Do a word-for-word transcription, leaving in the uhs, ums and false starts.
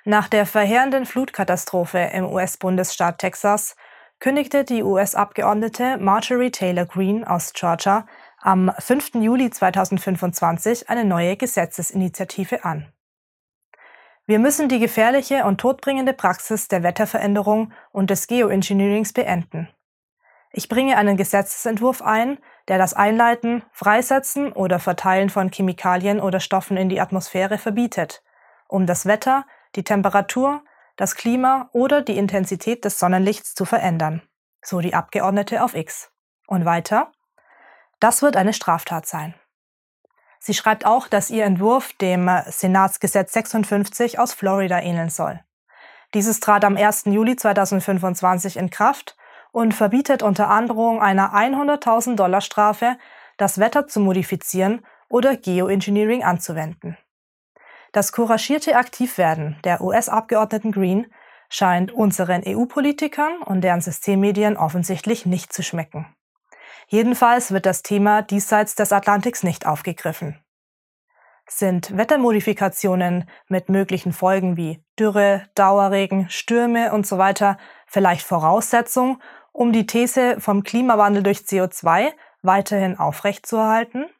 Nach der verheerenden Flutkatastrophe im U S-Bundesstaat Texas kündigte die U S-Abgeordnete Marjorie Taylor Greene aus Georgia am fünften Juli zweitausendfünfundzwanzig eine neue Gesetzesinitiative an. Wir müssen die gefährliche und todbringende Praxis der Wetterveränderung und des Geoengineerings beenden. Ich bringe einen Gesetzesentwurf ein, der das Einleiten, Freisetzen oder Verteilen von Chemikalien oder Stoffen in die Atmosphäre verbietet, um das Wetter, die Temperatur, das Klima oder die Intensität des Sonnenlichts zu verändern, so die Abgeordnete auf X. Und weiter: Das wird eine Straftat sein. Sie schreibt auch, dass ihr Entwurf dem Senatsgesetz sechsundfünfzig aus Florida ähneln soll. Dieses trat am ersten Juli zweitausendfünfundzwanzig in Kraft und verbietet unter Androhung einer hunderttausend Dollar Strafe, das Wetter zu modifizieren oder Geoengineering anzuwenden. Das couragierte Aktivwerden der U S-Abgeordneten Greene scheint unseren E U-Politikern und deren Systemmedien offensichtlich nicht zu schmecken. Jedenfalls wird das Thema diesseits des Atlantiks nicht aufgegriffen. Sind Wettermodifikationen mit möglichen Folgen wie Dürre, Dauerregen, Stürme usw. vielleicht Voraussetzung, um die These vom Klimawandel durch C O zwei weiterhin aufrechtzuerhalten?